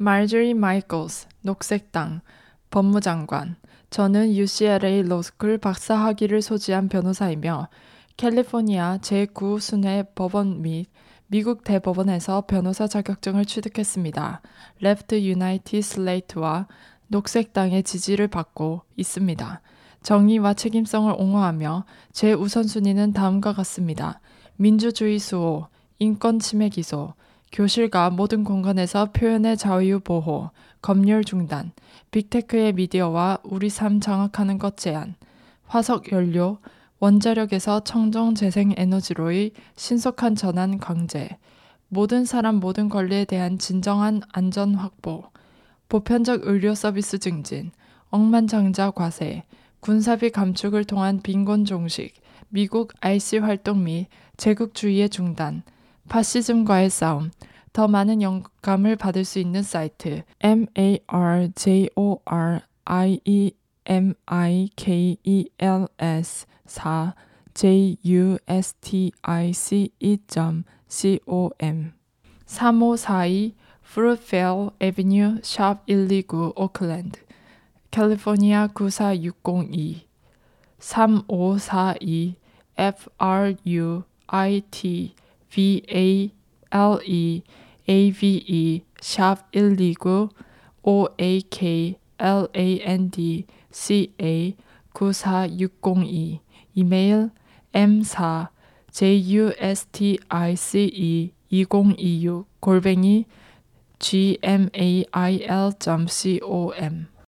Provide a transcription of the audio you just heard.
말조리 마이클스, 녹색당, 법무장관. 저는 UCLA 로스쿨 박사학위를 소지한 변호사이며 캘리포니아 제9순회 법원 및 미국 대법원에서 변호사 자격증을 취득했습니다. 레프트 유나이티드 슬레이트와 녹색당의 지지를 받고 있습니다. 정의와 책임성을 옹호하며 제 우선순위는 다음과 같습니다. 민주주의 수호, 인권 침해 기소, 교실과 모든 공간에서 표현의 자유 보호, 검열 중단, 빅테크의 미디어와 우리 삶 장악하는 것 제한, 화석 연료, 원자력에서 청정 재생 에너지로의 신속한 전환 강제, 모든 사람 모든 권리에 대한 진정한 안전 확보, 보편적 의료 서비스 증진, 억만장자 과세, 군사비 감축을 통한 빈곤 종식, 미국 RC 활동 및 제국주의의 중단, 파시즘과의 싸움, 더 많은 영감을 받을 수 있는 사이트 marjoriemakels 4 justic.com 3542 Fruitvale Avenue 샵 129 오클랜드 캘리포니아 94602 3542 fruitvale 샵 129 oaklandca 94602 이메일 m4justic2026 @gmail.com